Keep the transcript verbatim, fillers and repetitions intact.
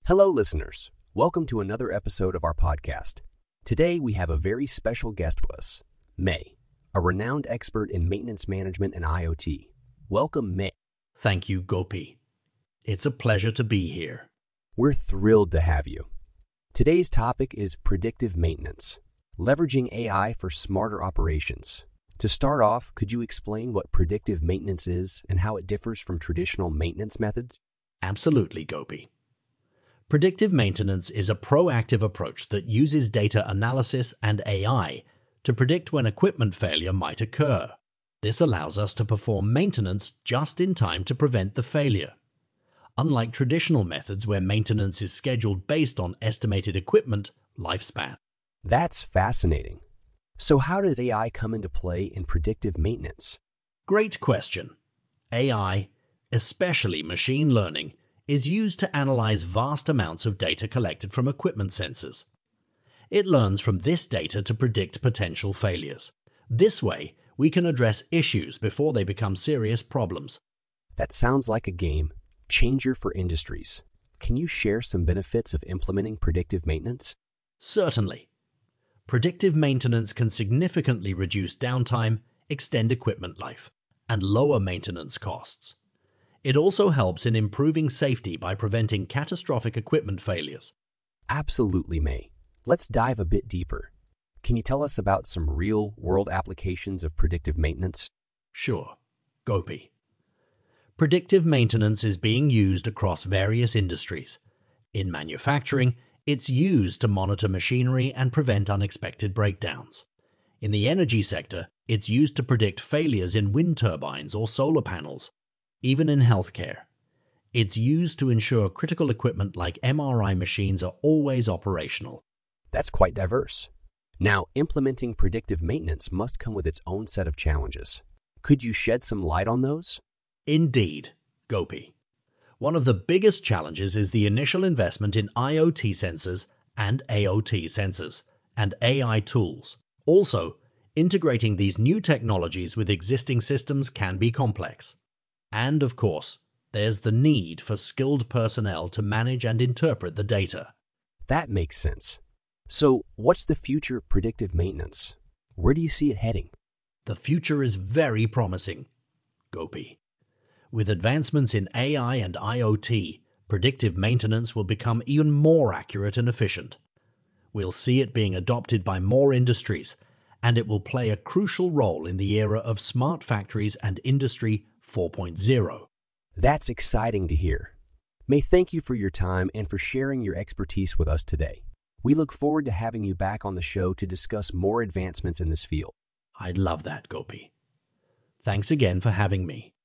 Hello, listeners. Welcome to another episode of our podcast. Today, we have a very special guest with us, May, a renowned expert in maintenance management and I O T. Welcome, May. Thank you, Gopi. It's a pleasure to be here. We're thrilled to have you. Today's topic is predictive maintenance, leveraging A I for smarter operations. To start off, could you explain what predictive maintenance is and how it differs from traditional maintenance methods? Absolutely, Gopi. Predictive maintenance is a proactive approach that uses data analysis and A I to predict when equipment failure might occur. This allows us to perform maintenance just in time to prevent the failure. Unlike traditional methods where maintenance is scheduled based on estimated equipment lifespan. That's fascinating. So how does A I come into play in predictive maintenance? Great question. A I, especially machine learning, is used to analyze vast amounts of data collected from equipment sensors. It learns from this data to predict potential failures. This way, we can address issues before they become serious problems. That sounds like a game changer for industries. Can you share some benefits of implementing predictive maintenance? Certainly. Predictive maintenance can significantly reduce downtime, extend equipment life, and lower maintenance costs. It also helps in improving safety by preventing catastrophic equipment failures. Absolutely, May. Let's dive a bit deeper. Can you tell us about some real-world applications of predictive maintenance? Sure. Gopi. Predictive maintenance is being used across various industries. In manufacturing, it's used to monitor machinery and prevent unexpected breakdowns. In the energy sector, it's used to predict failures in wind turbines or solar panels. Even in healthcare, it's used to ensure critical equipment like M R I machines are always operational. That's quite diverse. Now, implementing predictive maintenance must come with its own set of challenges. Could you shed some light on those? Indeed, Gopi. One of the biggest challenges is the initial investment in I O T sensors and A O T sensors and A I tools. Also, integrating these new technologies with existing systems can be complex. And of course, there's the need for skilled personnel to manage and interpret the data. That makes sense. So, what's the future of predictive maintenance? Where do you see it heading? The future is very promising, Gopi. With advancements in A I and I O T, predictive maintenance will become even more accurate and efficient. We'll see it being adopted by more industries, and it will play a crucial role in the era of smart factories and Industry four point oh. That's exciting to hear. May, thank you for your time and for sharing your expertise with us today. We look forward to having you back on the show to discuss more advancements in this field. I'd love that, Gopi. Thanks again for having me.